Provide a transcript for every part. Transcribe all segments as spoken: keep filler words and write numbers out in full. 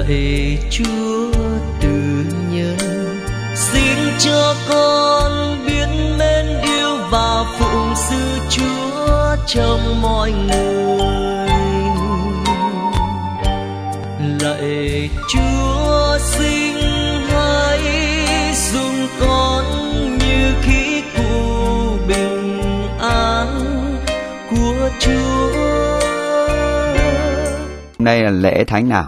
Lạy Chúa từ nhân, xin cho con biết mến yêu và phụng sự Chúa trong mọi người. Lạy Chúa xin hãy dùng con như khí cụ bình an của Chúa. Đây là lễ thánh nào?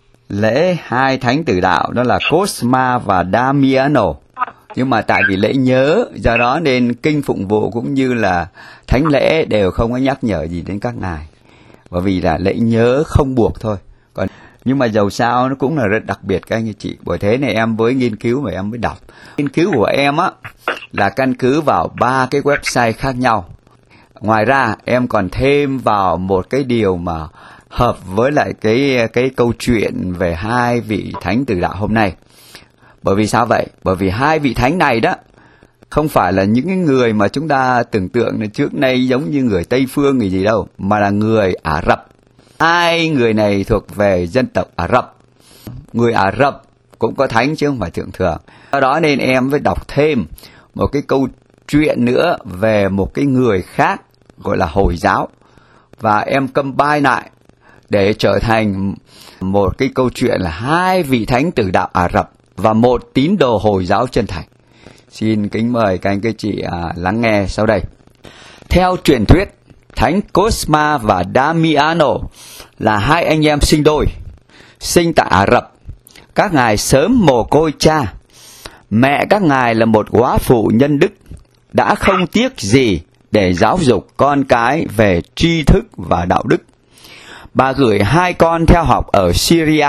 Lễ hai thánh tử đạo đó là Cosma và Damiano. Nhưng mà tại vì lễ nhớ, do đó nên kinh phụng vụ cũng như là thánh lễ đều không có nhắc nhở gì đến các ngài. Bởi vì là lễ nhớ không buộc thôi. Còn nhưng mà dầu sao nó cũng là rất đặc biệt các anh chị. Bởi thế này em với nghiên cứu và em mới đọc. Nghiên cứu của em á là căn cứ vào ba cái website khác nhau. Ngoài ra em còn thêm vào một cái điều mà hợp với lại cái cái câu chuyện về hai vị thánh tử đạo hôm nay. Bởi vì sao vậy? Bởi vì hai vị thánh này đó không phải là những người mà chúng ta tưởng tượng là trước nay giống như người Tây phương người gì đâu, mà là người Ả Rập. Hai người này thuộc về dân tộc Ả Rập. Người Ả Rập cũng có thánh chứ không phải thường thường. Do đó nên em phải đọc thêm một cái câu chuyện nữa về một cái người khác gọi là Hồi giáo. Và em combine lại để trở thành một cái câu chuyện là hai vị thánh tử đạo Ả Rập và một tín đồ Hồi giáo chân thành. Xin kính mời các anh các chị à, lắng nghe sau đây. Theo truyền thuyết, thánh Cosma và Damiano là hai anh em sinh đôi, sinh tại Ả Rập. Các ngài sớm mồ côi cha. Mẹ các ngài là một góa phụ nhân đức, đã không tiếc gì để giáo dục con cái về tri thức và đạo đức. Bà gửi hai con theo học ở Syria.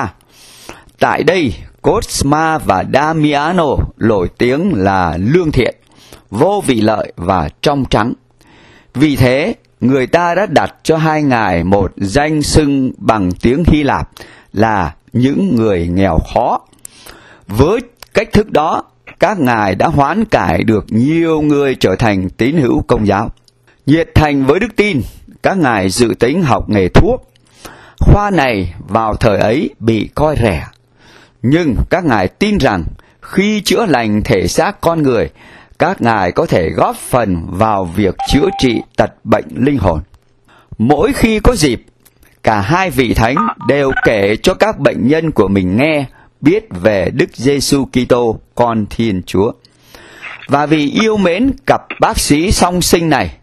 Tại đây, Cosma và Damiano nổi tiếng là lương thiện, vô vị lợi và trong trắng. Vì thế, người ta đã đặt cho hai ngài một danh xưng bằng tiếng Hy Lạp là những người nghèo khó. Với cách thức đó, các ngài đã hoán cải được nhiều người trở thành tín hữu Công giáo. Nhiệt thành với đức tin, các ngài dự tính học nghề thuốc. Khoa này vào thời ấy bị coi rẻ. Nhưng các ngài tin rằng khi chữa lành thể xác con người, các ngài có thể góp phần vào việc chữa trị tật bệnh linh hồn. Mỗi khi có dịp, cả hai vị thánh đều kể cho các bệnh nhân của mình nghe biết về Đức Giêsu Kitô, con Thiên Chúa. Và vì yêu mến cặp bác sĩ song sinh này,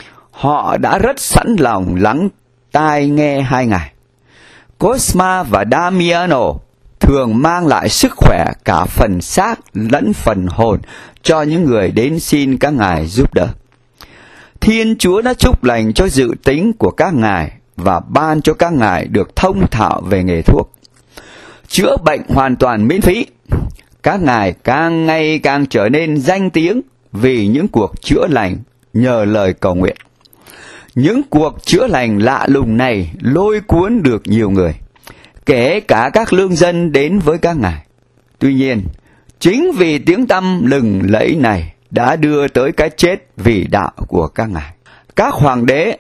họ đã rất sẵn lòng lắng tai nghe hai ngài. Cosma và Damiano thường mang lại sức khỏe cả phần xác lẫn phần hồn cho những người đến xin các ngài giúp đỡ. Thiên Chúa đã chúc lành cho dự tính của các ngài và ban cho các ngài được thông thạo về nghề thuốc. Chữa bệnh hoàn toàn miễn phí. Các ngài càng ngày càng trở nên danh tiếng vì những cuộc chữa lành nhờ lời cầu nguyện. Những cuộc chữa lành lạ lùng này lôi cuốn được nhiều người, kể cả các lương dân đến với các ngài. Tuy nhiên, chính vì tiếng tăm lừng lẫy này đã đưa tới cái chết vì đạo của các ngài. Các hoàng đế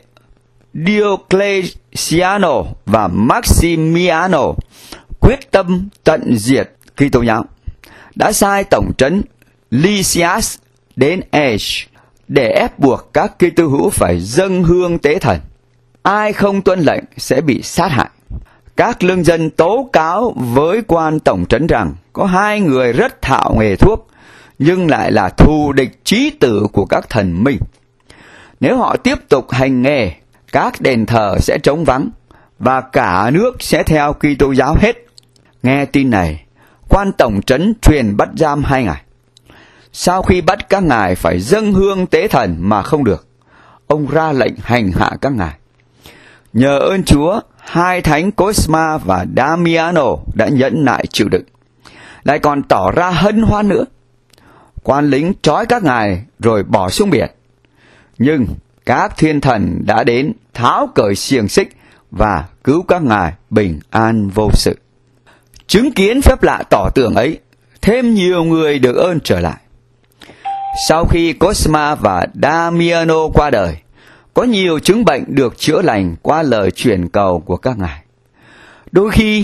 Diocletiano và Maximiano quyết tâm tận diệt Kitô giáo, đã sai tổng trấn Lysias đến Asia để ép buộc các Kitô hữu phải dâng hương tế thần. Ai không tuân lệnh sẽ bị sát hại. Các lương dân tố cáo với quan tổng trấn rằng có hai người rất thạo nghề thuốc, nhưng lại là thù địch chí tử của các thần minh. Nếu họ tiếp tục hành nghề, các đền thờ sẽ trống vắng, và cả nước sẽ theo Kitô giáo hết. Nghe tin này, quan tổng trấn truyền bắt giam hai ngài. Sau khi bắt các ngài phải dâng hương tế thần mà không được, ông ra lệnh hành hạ các ngài. Nhờ ơn Chúa, hai thánh Cosma và Damiano đã nhẫn nại chịu đựng, lại còn tỏ ra hân hoan nữa. Quan lính trói các ngài rồi bỏ xuống biển. Nhưng các thiên thần đã đến tháo cởi xiềng xích và cứu các ngài bình an vô sự. Chứng kiến phép lạ tỏ tường ấy, thêm nhiều người được ơn trở lại. Sau khi Cosma và Damiano qua đời, có nhiều chứng bệnh được chữa lành qua lời truyền cầu của các ngài. Đôi khi,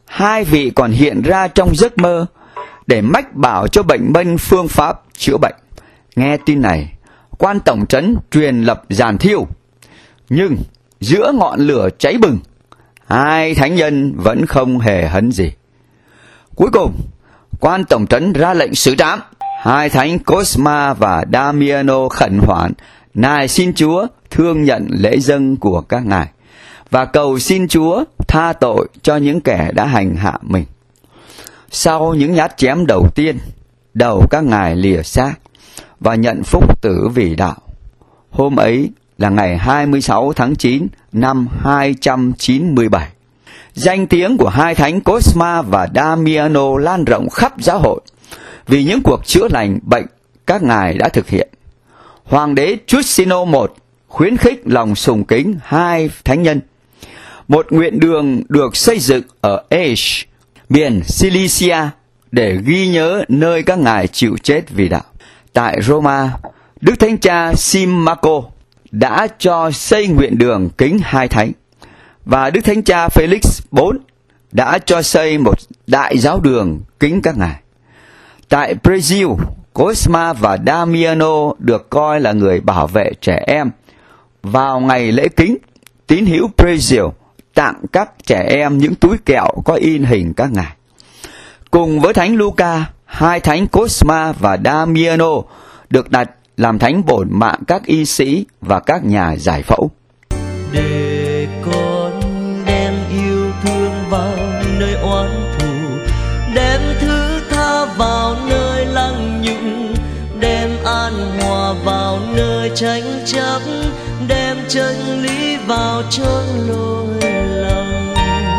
hai vị còn hiện ra trong giấc mơ để mách bảo cho bệnh nhân phương pháp chữa bệnh. Nghe tin này, quan tổng trấn truyền lập giàn thiêu, nhưng giữa ngọn lửa cháy bừng, hai thánh nhân vẫn không hề hấn gì. Cuối cùng, quan tổng trấn ra lệnh xử trảm. Hai thánh Cosma và Damiano khẩn hoảng nài xin Chúa thương nhận lễ dâng của các ngài và cầu xin Chúa tha tội cho những kẻ đã hành hạ mình. Sau những nhát chém đầu tiên, đầu các ngài lìa xác và nhận phúc tử vì đạo. Hôm ấy là ngày hai mươi sáu tháng chín năm hai trăm chín mươi bảy. Danh tiếng của hai thánh Cosma và Damiano lan rộng khắp giáo hội vì những cuộc chữa lành bệnh các ngài đã thực hiện. Hoàng đế Justino một khuyến khích lòng sùng kính hai thánh nhân. Một nguyện đường được xây dựng ở Aish, miền Cilicia, để ghi nhớ nơi các ngài chịu chết vì đạo. Tại Roma, Đức Thánh Cha Symmachus đã cho xây nguyện đường kính hai thánh, và Đức Thánh Cha Felix đệ tứ đã cho xây một đại giáo đường kính các ngài. Tại Brazil, Cosma và Damiano được coi là người bảo vệ trẻ em. Vào ngày lễ kính, tín hữu Brazil tặng các trẻ em những túi kẹo có in hình các ngài. Cùng với thánh Luca, hai thánh Cosma và Damiano được đặt làm thánh bổn mạng các y sĩ và các nhà giải phẫu. Để con đem yêu thương vào nơi oán thù, đem thứ tha vào nơi lăng nhục, đem an hòa vào nơi tranh chấp, đem chân lý vào chốn lỗi lầm.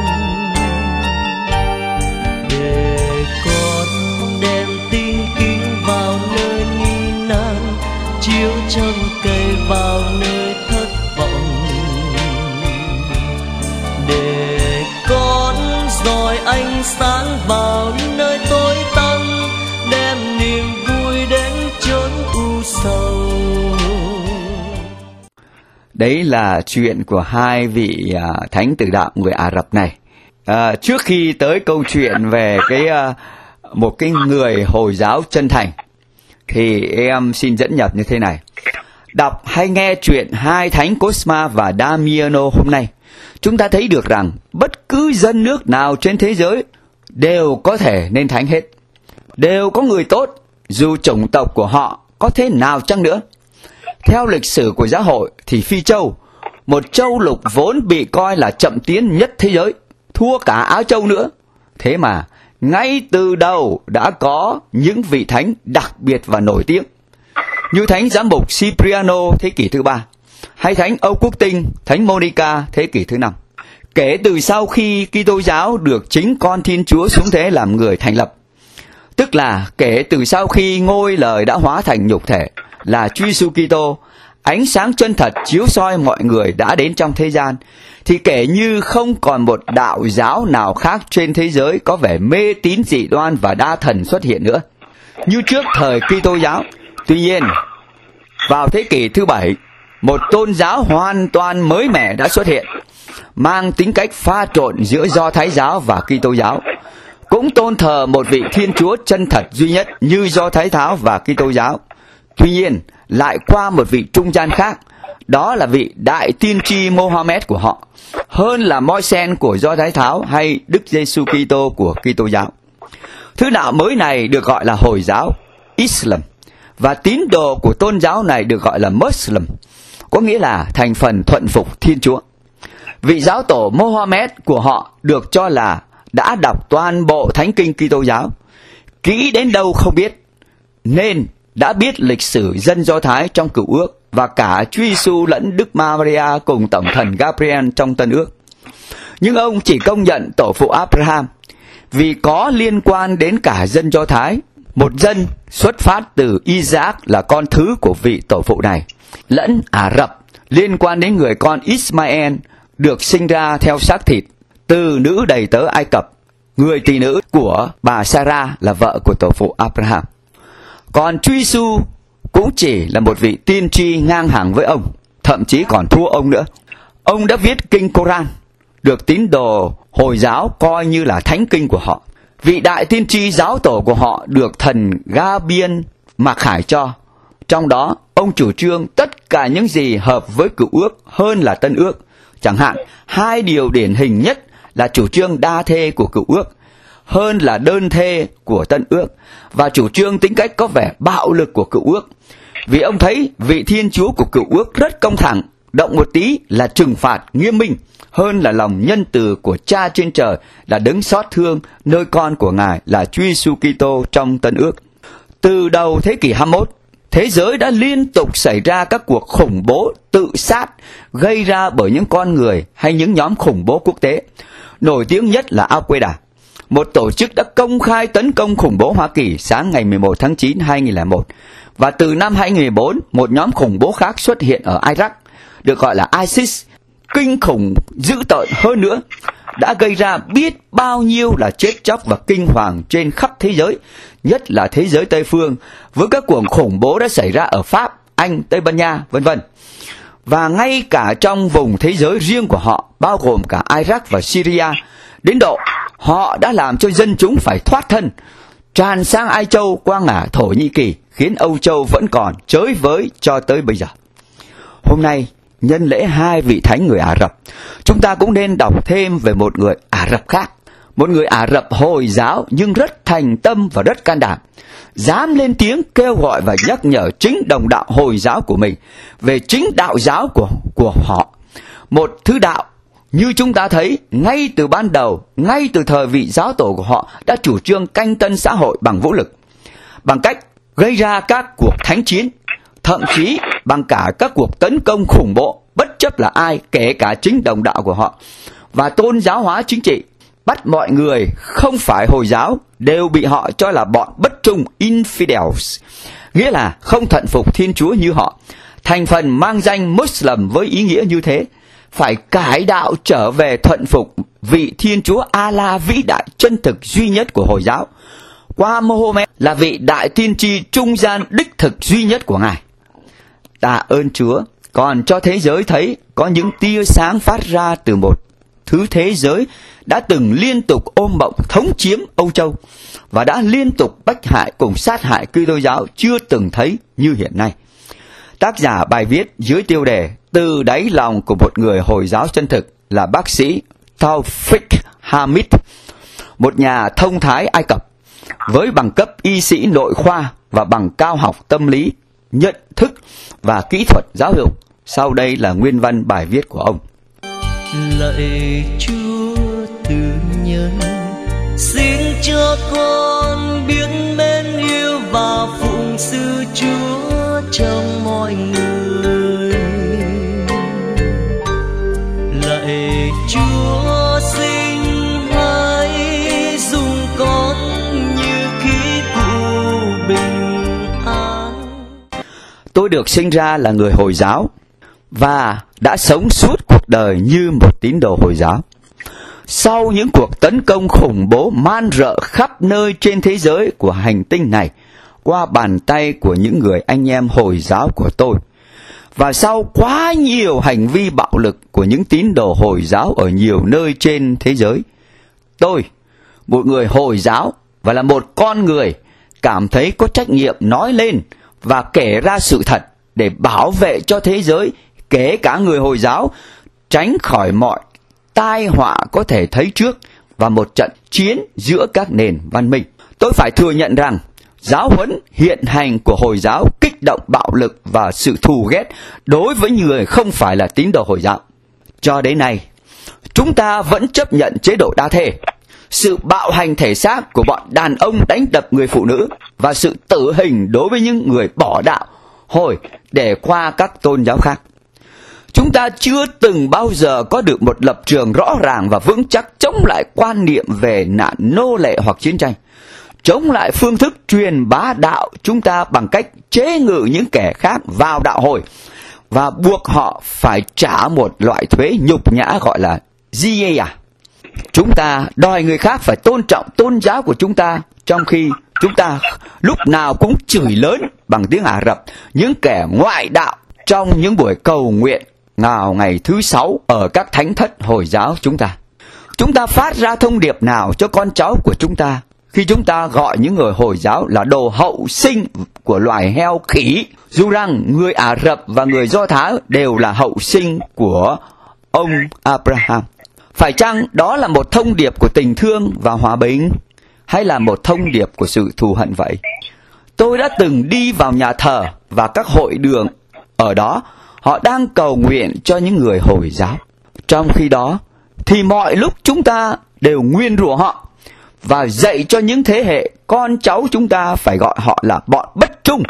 Để con đem tin kính vào nơi nghi nan, chiếu trầm cây vào nơi thất vọng. Để con dọi ánh sáng vào nơi tối tăm, đem niềm vui đến chốn u sầu. Đấy là chuyện của hai vị à, thánh tử đạo người Ả Rập này. À, trước khi tới câu chuyện về cái à, một cái người Hồi giáo chân thành, thì em xin dẫn nhập như thế này. Đọc hay nghe chuyện hai thánh Cosma và Damiano hôm nay, chúng ta thấy được rằng bất cứ dân nước nào trên thế giới đều có thể nên thánh hết. Đều có người tốt, dù chủng tộc của họ có thế nào chăng nữa. Theo lịch sử của giáo hội thì Phi Châu, một châu lục vốn bị coi là chậm tiến nhất thế giới, thua cả Á Châu nữa. Thế mà ngay từ đầu đã có những vị thánh đặc biệt và nổi tiếng, như thánh giám mục Cipriano thế kỷ thứ ba, hay thánh Augustine, thánh Monica thế kỷ thứ năm. Kể từ sau khi Kitô giáo được chính con Thiên Chúa xuống thế làm người thành lập, tức là kể từ sau khi ngôi lời đã hóa thành nhục thể là Chúa Giêsu Kitô, ánh sáng chân thật chiếu soi mọi người đã đến trong thế gian, thì kể như không còn một đạo giáo nào khác trên thế giới có vẻ mê tín dị đoan và đa thần xuất hiện nữa như trước thời Kitô giáo. Tuy nhiên, vào thế kỷ thứ bảy, một tôn giáo hoàn toàn mới mẻ đã xuất hiện, mang tính cách pha trộn giữa Do Thái giáo và Kitô giáo, cũng tôn thờ một vị Thiên Chúa chân thật duy nhất như Do Thái giáo và Kitô giáo. Tuy nhiên, lại qua một vị trung gian khác, đó là vị đại tiên tri Mohammed của họ, hơn là Môi-sen của Do Thái giáo hay Đức Giêsu Kitô của Kitô giáo. Thứ đạo mới này được gọi là Hồi giáo, Islam, và tín đồ của tôn giáo này được gọi là Muslim, có nghĩa là thành phần thuận phục Thiên Chúa. Vị giáo tổ Mohammed của họ được cho là đã đọc toàn bộ Thánh Kinh Kitô giáo, kỹ đến đâu không biết, nên đã biết lịch sử dân Do Thái trong Cựu Ước và cả Chúa Giêsu lẫn Đức Maria cùng Tổng thần Gabriel trong Tân Ước. Nhưng ông chỉ công nhận tổ phụ Abraham vì có liên quan đến cả dân Do Thái, một dân xuất phát từ Isaac là con thứ của vị tổ phụ này, lẫn Ả Rập liên quan đến người con Ismael được sinh ra theo xác thịt từ nữ đầy tớ Ai Cập, người tỳ nữ của bà Sarah là vợ của tổ phụ Abraham. Còn Chúa Giêsu cũng chỉ là một vị tiên tri ngang hàng với ông, thậm chí còn thua ông nữa. Ông đã viết kinh Koran, được tín đồ Hồi giáo coi như là thánh kinh của họ. Vị đại tiên tri giáo tổ của họ được thần Gabriel mặc khải cho. Trong đó, ông chủ trương tất cả những gì hợp với cựu ước hơn là tân ước. Chẳng hạn, hai điều điển hình nhất là chủ trương đa thê của cựu ước hơn là đơn thê của tân ước, và chủ trương tính cách có vẻ bạo lực của cựu ước. Vì ông thấy vị Thiên Chúa của cựu ước rất công thẳng, động một tí là trừng phạt nghiêm minh, hơn là lòng nhân từ của Cha trên trời là đấng xót thương nơi con của Ngài là Chúa Giêsu Kitô trong tân ước. Từ đầu thế kỷ hai mươi mốt, thế giới đã liên tục xảy ra các cuộc khủng bố tự sát gây ra bởi những con người hay những nhóm khủng bố quốc tế. Nổi tiếng nhất là Al-Qaeda, một tổ chức đã công khai tấn công khủng bố Hoa Kỳ sáng ngày mười một tháng chín năm hai nghìn không trăm lẻ một. Và từ năm hai nghìn không trăm mười bốn, một nhóm khủng bố khác xuất hiện ở Iraq, được gọi là ISIS, kinh khủng dữ tợn hơn nữa, đã gây ra biết bao nhiêu là chết chóc và kinh hoàng trên khắp thế giới, nhất là thế giới Tây phương, với các cuộc khủng bố đã xảy ra ở Pháp, Anh, Tây Ban Nha, vân vân. Và ngay cả trong vùng thế giới riêng của họ, bao gồm cả Iraq và Syria, đến độ họ đã làm cho dân chúng phải thoát thân, tràn sang Ai Châu qua ngả Thổ Nhĩ Kỳ, khiến Âu Châu vẫn còn chới với cho tới bây giờ. Hôm nay, nhân lễ hai vị thánh người Ả Rập, chúng ta cũng nên đọc thêm về một người Ả Rập khác, một người Ả Rập Hồi giáo nhưng rất thành tâm và rất can đảm, dám lên tiếng kêu gọi và nhắc nhở chính đồng đạo Hồi giáo của mình về chính đạo giáo của, của họ. Một thứ đạo như chúng ta thấy ngay từ ban đầu, ngay từ thời vị giáo tổ của họ đã chủ trương canh tân xã hội bằng vũ lực, bằng cách gây ra các cuộc thánh chiến, thậm chí bằng cả các cuộc tấn công khủng bố, bất chấp là ai, kể cả chính đồng đạo của họ, và tôn giáo hóa chính trị, bắt mọi người không phải Hồi giáo đều bị họ cho là bọn bất trung, infidels, nghĩa là không thuận phục Thiên Chúa như họ, thành phần mang danh Muslim với ý nghĩa như thế, phải cải đạo trở về thuận phục vị Thiên Chúa Allah vĩ đại chân thực duy nhất của Hồi giáo, qua Mohammed là vị đại tiên tri trung gian đích thực duy nhất của Ngài. Tạ ơn Chúa còn cho thế giới thấy có những tia sáng phát ra từ một thứ thế giới đã từng liên tục ôm bộng thống chiếm Âu Châu và đã liên tục bách hại cùng sát hại Kitô giáo chưa từng thấy như hiện nay. Tác giả bài viết dưới tiêu đề Từ đáy lòng của một người Hồi giáo chân thực là bác sĩ Tawfiq Hamid, một nhà thông thái Ai Cập với bằng cấp y sĩ nội khoa và bằng cao học tâm lý, nhận thức và kỹ thuật giáo dục. Sau đây là nguyên văn bài viết của ông. Lạy Chúa từ nhân, xin cho con biết mến yêu và phụng sự Chúa trong mọi người. Lạy Chúa xin hãy dùng con như khí cụ bình an. Tôi được sinh ra là người Hồi giáo và đã sống suốt cuộc đời như một tín đồ Hồi giáo. Sau những cuộc tấn công khủng bố man rợ khắp nơi trên thế giới của hành tinh này qua bàn tay của những người anh em Hồi giáo của tôi, và sau quá nhiều hành vi bạo lực của những tín đồ Hồi giáo ở nhiều nơi trên thế giới, tôi, một người Hồi giáo và là một con người, cảm thấy có trách nhiệm nói lên và kể ra sự thật để bảo vệ cho thế giới, kể cả người Hồi giáo, tránh khỏi mọi tai họa có thể thấy trước và một trận chiến giữa các nền văn minh. Tôi phải thừa nhận rằng giáo huấn hiện hành của Hồi giáo kích động bạo lực và sự thù ghét đối với người không phải là tín đồ Hồi giáo. Cho đến nay, chúng ta vẫn chấp nhận chế độ đa thê, sự bạo hành thể xác của bọn đàn ông đánh đập người phụ nữ và sự tử hình đối với những người bỏ đạo hồi để qua các tôn giáo khác. Chúng ta chưa từng bao giờ có được một lập trường rõ ràng và vững chắc chống lại quan niệm về nạn nô lệ hoặc chiến tranh, chống lại phương thức truyền bá đạo chúng ta bằng cách chế ngự những kẻ khác vào đạo hồi và buộc họ phải trả một loại thuế nhục nhã gọi là jizya. Chúng ta đòi người khác phải tôn trọng tôn giáo của chúng ta, trong khi chúng ta lúc nào cũng chửi lớn bằng tiếng Ả Rập những kẻ ngoại đạo trong những buổi cầu nguyện vào ngày thứ sáu ở các thánh thất Hồi giáo chúng ta. chúng ta phát ra thông điệp nào cho con cháu của chúng ta khi chúng ta gọi những người Hồi giáo là đồ hậu sinh của loài heo khỉ, dù rằng người Ả Rập và người Do Thái đều là hậu sinh của ông Abraham? Phải chăng đó là một thông điệp của tình thương và hòa bình, hay là một thông điệp của sự thù hận vậy? Tôi đã từng đi vào nhà thờ và các hội đường ở đó, họ đang cầu nguyện cho những người Hồi giáo. Trong khi đó, thì mọi lúc chúng ta đều nguyền rủa họ và dạy cho những thế hệ con cháu chúng ta phải gọi họ là bọn bất trung,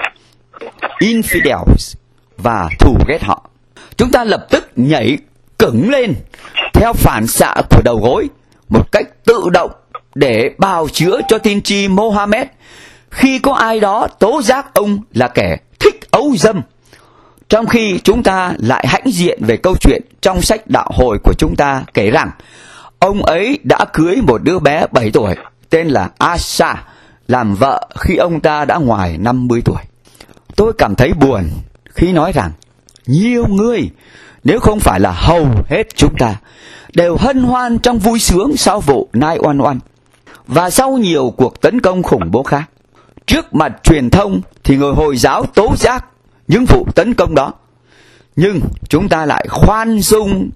infidels, và thù ghét họ. Chúng ta lập tức nhảy cứng lên theo phản xạ của đầu gối một cách tự động để bào chữa cho tiên tri Mohammed khi có ai đó tố giác ông là kẻ thích ấu dâm, trong khi chúng ta lại hãnh diện về câu chuyện trong sách đạo hồi của chúng ta kể rằng ông ấy đã cưới một đứa bé bảy tuổi tên là Asha làm vợ khi ông ta đã ngoài năm mươi tuổi. Tôi cảm thấy buồn khi nói rằng nhiều người, nếu không phải là hầu hết chúng ta, đều hân hoan trong vui sướng sau vụ nine one one và sau nhiều cuộc tấn công khủng bố khác. Trước mặt truyền thông thì người Hồi giáo tố giác những vụ tấn công đó, nhưng chúng ta lại khoan dung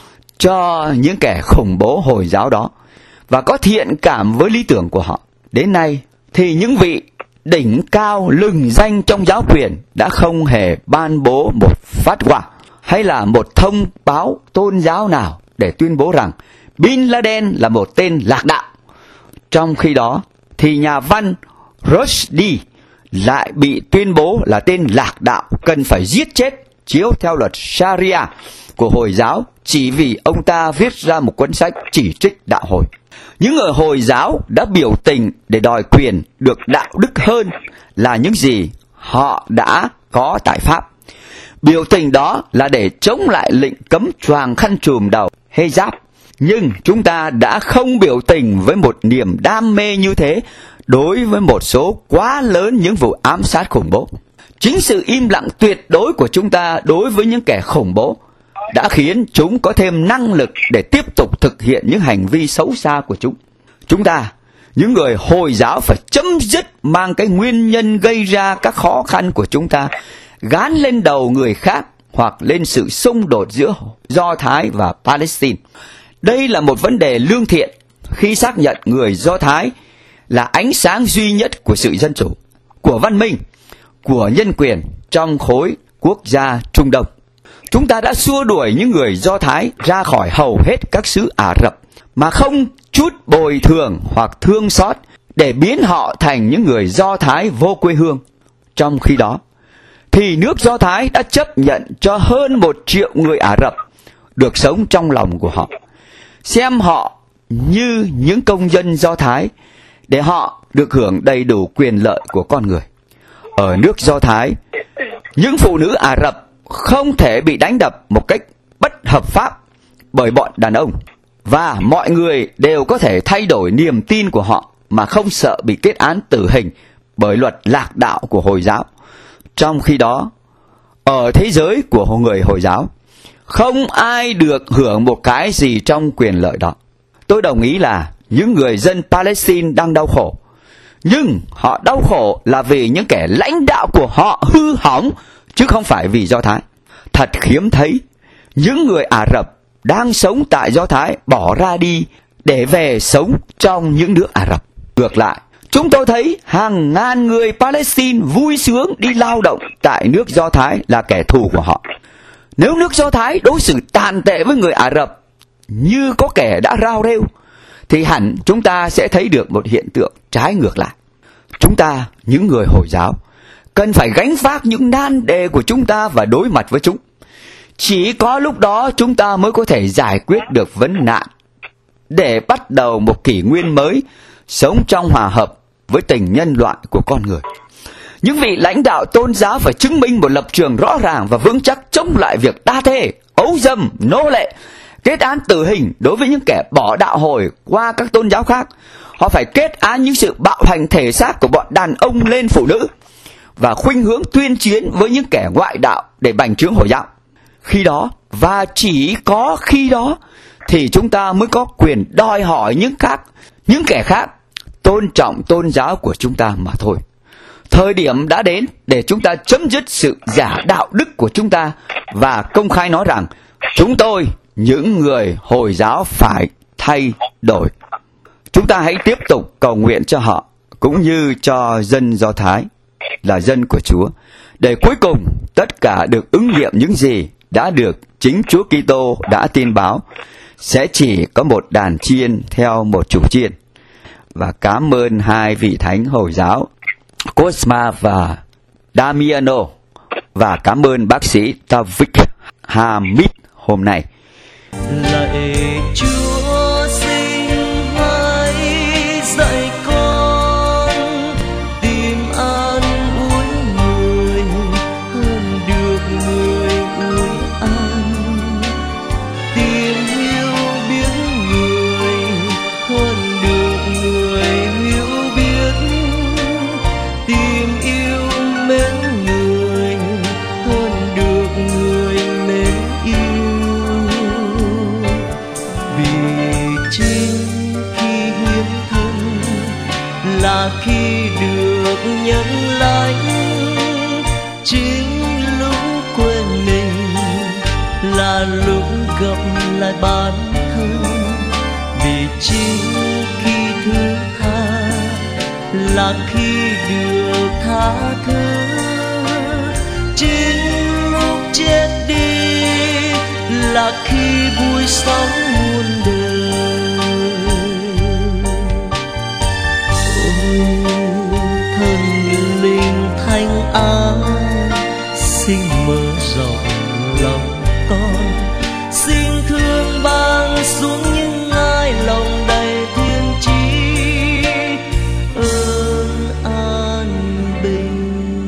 cho những kẻ khủng bố Hồi giáo đó và có thiện cảm với lý tưởng của họ. Đến nay thì những vị đỉnh cao lừng danh trong giáo quyền đã không hề ban bố một phát họa hay là một thông báo tôn giáo nào để tuyên bố rằng Bin Laden là một tên lạc đạo. Trong khi đó thì nhà văn Rushdie lại bị tuyên bố là tên lạc đạo cần phải giết chết chiếu theo luật Sharia của Hồi giáo chỉ vì ông ta viết ra một cuốn sách chỉ trích đạo Hồi. Những người Hồi giáo đã biểu tình để đòi quyền được đạo đức hơn là những gì họ đã có tại Pháp. Biểu tình đó là để chống lại lệnh cấm choàng khăn trùm đầu hijab. Nhưng chúng ta đã không biểu tình với một niềm đam mê như thế đối với một số quá lớn những vụ ám sát khủng bố. Chính sự im lặng tuyệt đối của chúng ta đối với những kẻ khủng bố đã khiến chúng có thêm năng lực để tiếp tục thực hiện những hành vi xấu xa của chúng. Chúng ta, những người Hồi giáo, phải chấm dứt mang cái nguyên nhân gây ra các khó khăn của chúng ta gán lên đầu người khác hoặc lên sự xung đột giữa Do Thái và Palestine. Đây là một vấn đề lương thiện khi xác nhận người Do Thái là ánh sáng duy nhất của sự dân chủ, của văn minh, của nhân quyền trong khối quốc gia Trung Đông. Chúng ta đã xua đuổi những người Do Thái ra khỏi hầu hết các xứ Ả Rập mà không chút bồi thường hoặc thương xót để biến họ thành những người Do Thái vô quê hương. Trong khi đó, thì nước Do Thái đã chấp nhận cho hơn một triệu người Ả Rập được sống trong lòng của họ, xem họ như những công dân Do Thái để họ được hưởng đầy đủ quyền lợi của con người. Ở nước Do Thái, những phụ nữ Ả Rập không thể bị đánh đập một cách bất hợp pháp bởi bọn đàn ông, và mọi người đều có thể thay đổi niềm tin của họ mà không sợ bị kết án tử hình bởi luật lạc đạo của Hồi giáo. Trong khi đó, ở thế giới của người Hồi giáo, không ai được hưởng một cái gì trong quyền lợi đó. Tôi đồng ý là những người dân Palestine đang đau khổ, nhưng họ đau khổ là vì những kẻ lãnh đạo của họ hư hỏng, chứ không phải vì Do Thái. Thật hiếm thấy những người Ả Rập đang sống tại Do Thái bỏ ra đi để về sống trong những nước Ả Rập. Ngược lại, chúng tôi thấy hàng ngàn người Palestine vui sướng đi lao động tại nước Do Thái là kẻ thù của họ. Nếu nước Do Thái đối xử tàn tệ với người Ả Rập như có kẻ đã rao rêu, thì hẳn chúng ta sẽ thấy được một hiện tượng trái ngược lại. Chúng ta, những người Hồi giáo, cần phải gánh vác những nan đề của chúng ta và đối mặt với chúng. Chỉ có lúc đó chúng ta mới có thể giải quyết được vấn nạn để bắt đầu một kỷ nguyên mới, sống trong hòa hợp với tình nhân loại của con người. Những vị lãnh đạo tôn giáo phải chứng minh một lập trường rõ ràng và vững chắc chống lại việc đa thê, ấu dâm, nô lệ, kết án tử hình đối với những kẻ bỏ đạo Hồi qua các tôn giáo khác. Họ phải kết án những sự bạo hành thể xác của bọn đàn ông lên phụ nữ và khuynh hướng tuyên chiến với những kẻ ngoại đạo để bành trướng Hồi giáo. Khi đó, và chỉ có khi đó, thì chúng ta mới có quyền đòi hỏi những khác, những kẻ khác tôn trọng tôn giáo của chúng ta mà thôi. Thời điểm đã đến để chúng ta chấm dứt sự giả đạo đức của chúng ta và công khai nói rằng chúng tôi, những người Hồi giáo, phải thay đổi. Chúng ta hãy tiếp tục cầu nguyện cho họ cũng như cho dân Do Thái là dân của Chúa, để cuối cùng tất cả được ứng nghiệm những gì đã được chính Chúa Kitô đã tin báo, sẽ chỉ có một đàn chiên theo một chủ chiên. Và cảm ơn hai vị thánh Hồi giáo Cosma và Damiano, và cảm ơn bác sĩ Tavik Hamid hôm nay. Lạy Chúa xin hãy dạy con tìm an ủi người hơn được người ủi an, tìm hiểu biết người hơn được người hiểu biết, tìm yêu mến người hơn được người mến yêu. Chính khi hiến thân là khi được nhận lãnh, chính lúc quên mình là lúc gặp lại bản thân. Vì chính khi thứ tha là khi được tha thứ, chính lúc chết đi là khi vui sống muôn đời. Thần linh thanh an xin mở rộng lòng con, xin thương ban xuống những ai lòng đầy thiên trí ơn an bình.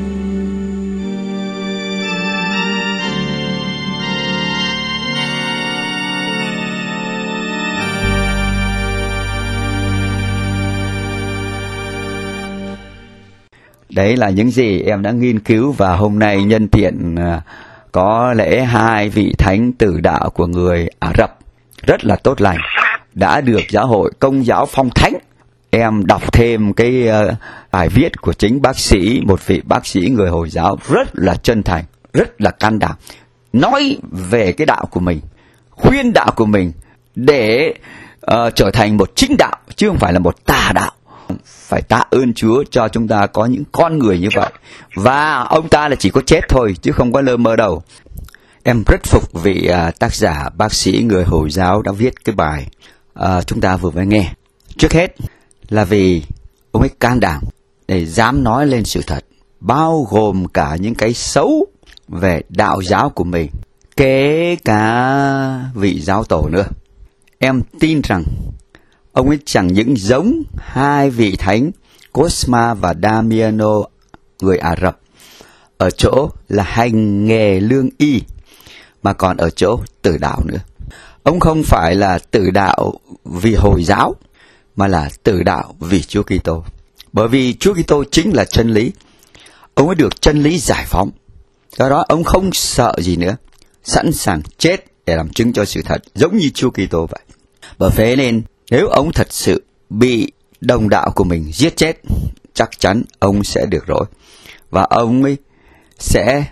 Đấy là những gì em đã nghiên cứu, và hôm nay nhân tiện có lẽ hai vị thánh tử đạo của người Ả Rập rất là tốt lành đã được giáo hội Công giáo phong thánh. Em đọc thêm cái bài viết của chính bác sĩ, một vị bác sĩ người Hồi giáo rất là chân thành, rất là can đảm, nói về cái đạo của mình, khuyên đạo của mình để uh, trở thành một chính đạo chứ không phải là một tà đạo. Phải tạ ơn Chúa cho chúng ta có những con người như vậy, và ông ta là chỉ có chết thôi chứ không có lơ mơ đâu. Em rất phục vị uh, tác giả bác sĩ người Hồi giáo đã viết cái bài uh, chúng ta vừa mới nghe. Trước hết là vì ông ấy can đảm để dám nói lên sự thật, bao gồm cả những cái xấu về đạo giáo của mình, kể cả vị giáo tổ nữa. Em tin rằng ông ấy chẳng những giống hai vị thánh Cosma và Damiano người Ả Rập ở chỗ là hành nghề lương y, mà còn ở chỗ tử đạo nữa. Ông không phải là tử đạo vì Hồi giáo, mà là tử đạo vì Chúa Kitô. Bởi vì Chúa Kitô chính là chân lý. Ông ấy được chân lý giải phóng. Do đó ông không sợ gì nữa, sẵn sàng chết để làm chứng cho sự thật, giống như Chúa Kitô vậy. Bởi thế nên nếu ông thật sự bị đồng đạo của mình giết chết, chắc chắn ông sẽ được rỗi. Và ông ấy sẽ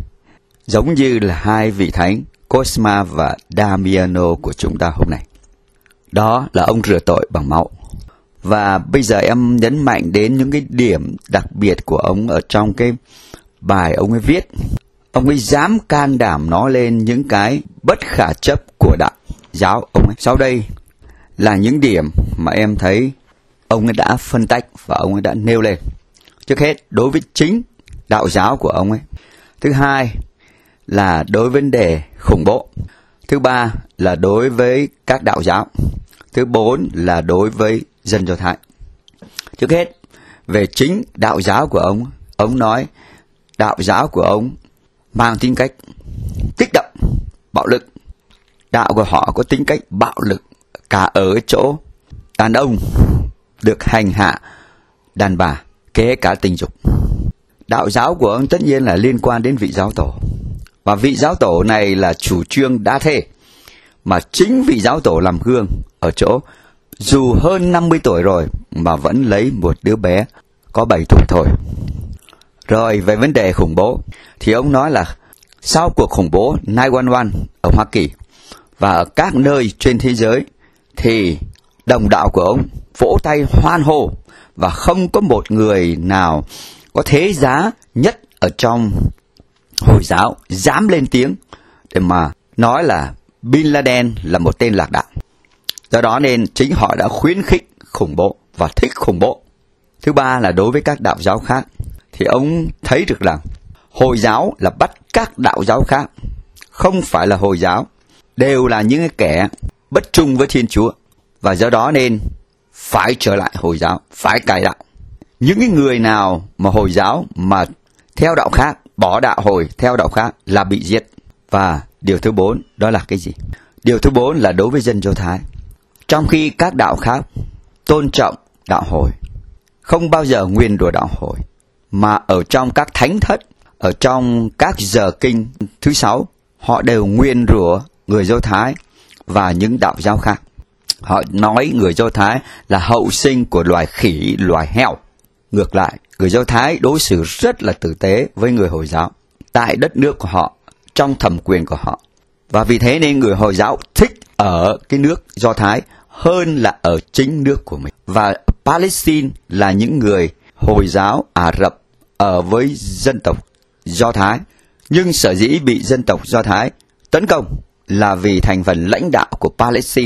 giống như là hai vị thánh Cosma và Damiano của chúng ta hôm nay. Đó là ông rửa tội bằng máu. Và bây giờ em nhấn mạnh đến những cái điểm đặc biệt của ông ở trong cái bài ông ấy viết. Ông ấy dám can đảm nói lên những cái bất khả chấp của đạo giáo ông ấy. Sau đây là những điểm mà em thấy ông ấy đã phân tách và ông ấy đã nêu lên. Trước hết, đối với chính đạo giáo của ông ấy. Thứ hai là đối với vấn đề khủng bố. Thứ ba là đối với các đạo giáo. Thứ bốn là đối với dân Do Thái. Trước hết, về chính đạo giáo của ông, ông nói đạo giáo của ông mang tính cách kích động, bạo lực. Đạo của họ có tính cách bạo lực cả ở chỗ đàn ông được hành hạ đàn bà, kể cả tình dục. Đạo giáo của ông tất nhiên là liên quan đến vị giáo tổ. Và vị giáo tổ này là chủ trương đa thê. mà chính vị giáo tổ làm gương ở chỗ dù hơn năm mươi tuổi rồi mà vẫn lấy một đứa bé có bảy tuổi thôi. Rồi về vấn đề khủng bố thì ông nói là sau cuộc khủng bố chín một một ở Hoa Kỳ và ở các nơi trên thế giới thì đồng đạo của ông vỗ tay hoan hô và không có một người nào có thế giá nhất ở trong Hồi giáo dám lên tiếng để mà nói là Bin Laden là một tên lạc đạo. Do đó nên chính họ đã khuyến khích khủng bố và thích khủng bố. Thứ ba là đối với các đạo giáo khác thì ông thấy được rằng Hồi giáo là bắt các đạo giáo khác, không phải là Hồi giáo, đều là những kẻ bất trung với Thiên Chúa. Và do đó nên phải trở lại Hồi giáo, phải cải đạo. Những cái người nào mà Hồi giáo mà theo đạo khác, bỏ đạo Hồi theo đạo khác là bị giết. Và điều thứ bốn đó là cái gì? Điều thứ bốn là đối với dân Do Thái. Trong khi các đạo khác tôn trọng đạo Hồi, không bao giờ nguyền rủa đạo Hồi, mà ở trong các thánh thất, ở trong các giờ kinh thứ sáu, họ đều nguyền rủa người Do Thái và những đạo giáo khác. Họ nói người Do Thái là hậu sinh của loài khỉ, loài heo. Ngược lại, người Do Thái đối xử rất là tử tế với người Hồi giáo tại đất nước của họ, trong thẩm quyền của họ. Và vì thế nên người Hồi giáo thích ở cái nước Do Thái hơn là ở chính nước của mình. Và Palestine là những người Hồi giáo Ả Rập ở với dân tộc Do Thái. Nhưng sở dĩ bị dân tộc Do Thái tấn công là vì thành phần lãnh đạo của Palestine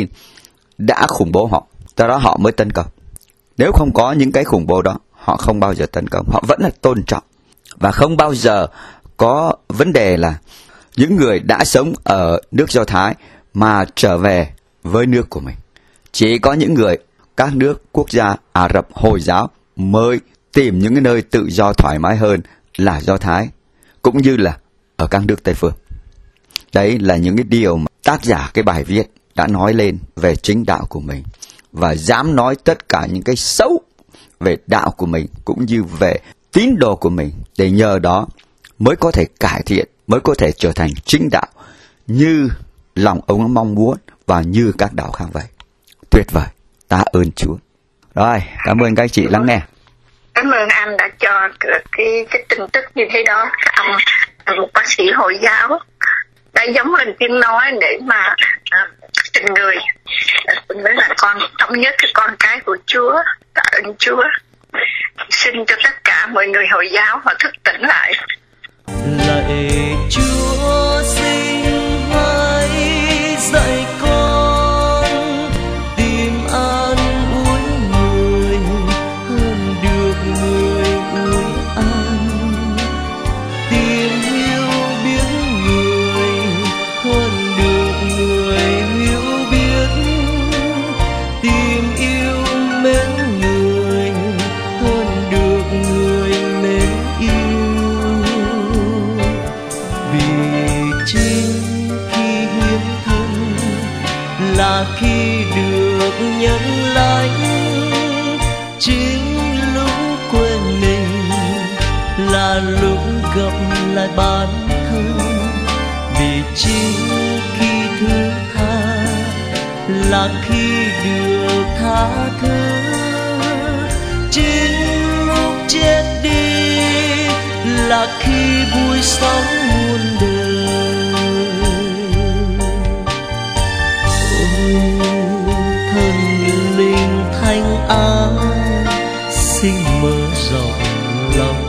đã khủng bố họ. Do đó họ mới tấn công. Nếu không có những cái khủng bố đó, họ không bao giờ tấn công. Họ vẫn là tôn trọng. Và không bao giờ có vấn đề là những người đã sống ở nước Do Thái mà trở về với nước của mình. Chỉ có những người, các nước quốc gia Ả Rập Hồi giáo mới tìm những cái nơi tự do thoải mái hơn là Do Thái, cũng như là ở các nước Tây Phương. Đấy là những cái điều mà tác giả cái bài viết đã nói lên về chính đạo của mình và dám nói tất cả những cái xấu về đạo của mình cũng như về tín đồ của mình, để nhờ đó mới có thể cải thiện, mới có thể trở thành chính đạo như lòng ông mong muốn và như các đạo khác vậy. Tuyệt vời, ta ơn Chúa. Rồi, cảm ơn các anh chị lắng nghe. Cảm ơn anh đã cho cái cái tin tức như thế đó. Ông là một bác sĩ Hồi giáo đã giống lên tiếng nói để mà uh, tình người với là con thống nhất cái con cái của Chúa. Tạ ơn Chúa. Xin cho tất cả mọi người Hồi giáo họ thức tỉnh lại. Lạy Chúa xin hãy dạy con tìm an ủi người hơn được người ủi an, tìm hiểu biết người hơn được người hiểu biết, tìm yêu mến người hơn được người mến yêu. Vì chính khi hiến thân là khi được nhận lãnh, chính lúc quên mình là lúc gặp lại bản thân. Vì chính khi thứ tha là khi được tha thứ, chính lúc chết đi là khi vui sống muôn đời. Ôi thần linh thánh ái, xin mở rộng lòng